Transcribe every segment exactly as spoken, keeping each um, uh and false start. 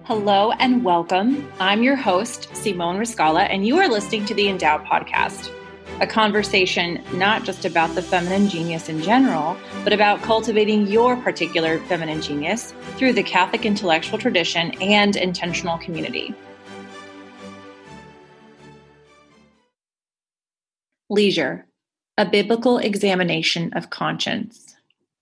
Hello and welcome. I'm your host, Simone Riscala, and you are listening to the Endow Podcast, a conversation not just about the feminine genius in general, but about cultivating your particular feminine genius through the Catholic intellectual tradition and intentional community. Leisure, a biblical examination of conscience.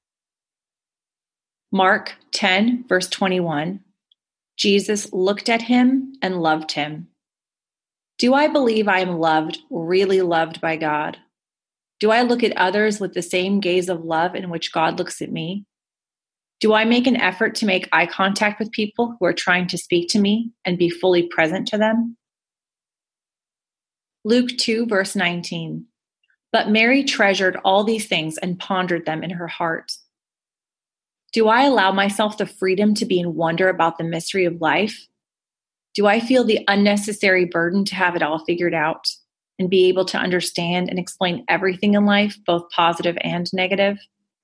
Mark ten, verse twenty-one. Jesus looked at him and loved him. Do I believe I am loved, really loved by God? Do I look at others with the same gaze of love in which God looks at me? Do I make an effort to make eye contact with people who are trying to speak to me and be fully present to them? Luke two, verse nineteen. But Mary treasured all these things and pondered them in her heart. Do I allow myself the freedom to be in wonder about the mystery of life? Do I feel the unnecessary burden to have it all figured out and be able to understand and explain everything in life, both positive and negative?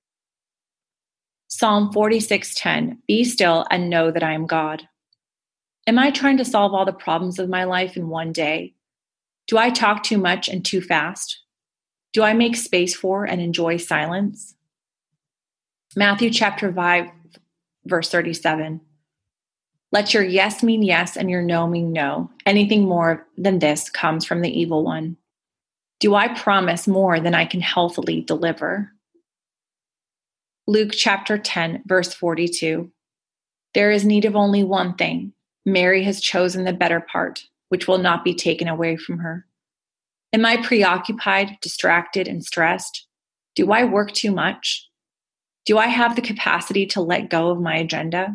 Psalm forty-six ten, be still and know that I am God. Am I trying to solve all the problems of my life in one day? Do I talk too much and too fast? Do I make space for and enjoy silence? Matthew chapter five, verse thirty-seven. Let your yes mean yes and your no mean no. Anything more than this comes from the evil one. Do I promise more than I can healthily deliver? Luke chapter ten, verse forty-two. There is need of only one thing. Mary has chosen the better part, which will not be taken away from her. Am I preoccupied, distracted, and stressed? Do I work too much? Do I have the capacity to let go of my agenda?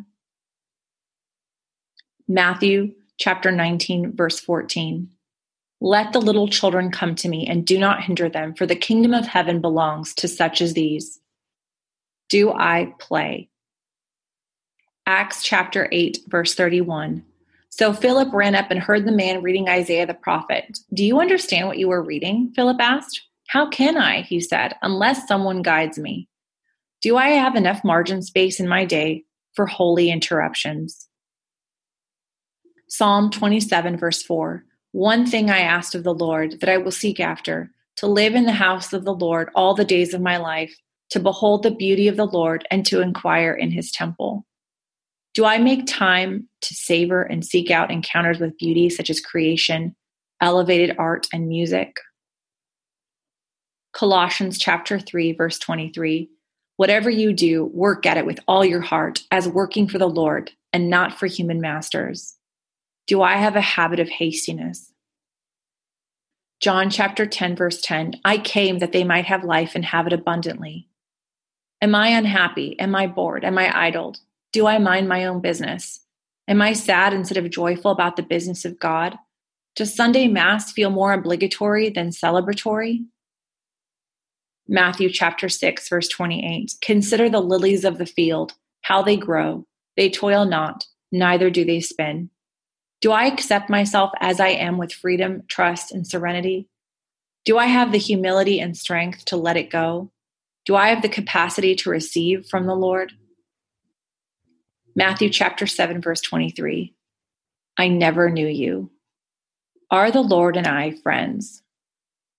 Matthew chapter nineteen, verse fourteen. Let the little children come to me and do not hinder them, for the kingdom of heaven belongs to such as these. Do I play? Acts chapter eight, verse thirty-one. So Philip ran up and heard the man reading Isaiah the prophet. Do you understand what you are reading? Philip asked. How can I, he said, unless someone guides me? Do I have enough margin space in my day for holy interruptions? Psalm twenty-seven, verse four. One thing I asked of the Lord that I will seek after, to live in the house of the Lord all the days of my life, to behold the beauty of the Lord and to inquire in his temple. Do I make time to savor and seek out encounters with beauty such as creation, elevated art, and music? Colossians chapter three, verse twenty-three. Whatever you do, work at it with all your heart, as working for the Lord and not for human masters. Do I have a habit of hastiness? John chapter ten, verse ten. I came that they might have life and have it abundantly. Am I unhappy? Am I bored? Am I idled? Do I mind my own business? Am I sad instead of joyful about the business of God? Does Sunday Mass feel more obligatory than celebratory? Matthew chapter six, verse twenty-eight. Consider the lilies of the field, how they grow. They toil not, neither do they spin. Do I accept myself as I am with freedom, trust, and serenity? Do I have the humility and strength to let it go? Do I have the capacity to receive from the Lord? Matthew chapter seven, verse twenty-three. I never knew you. Are the Lord and I friends?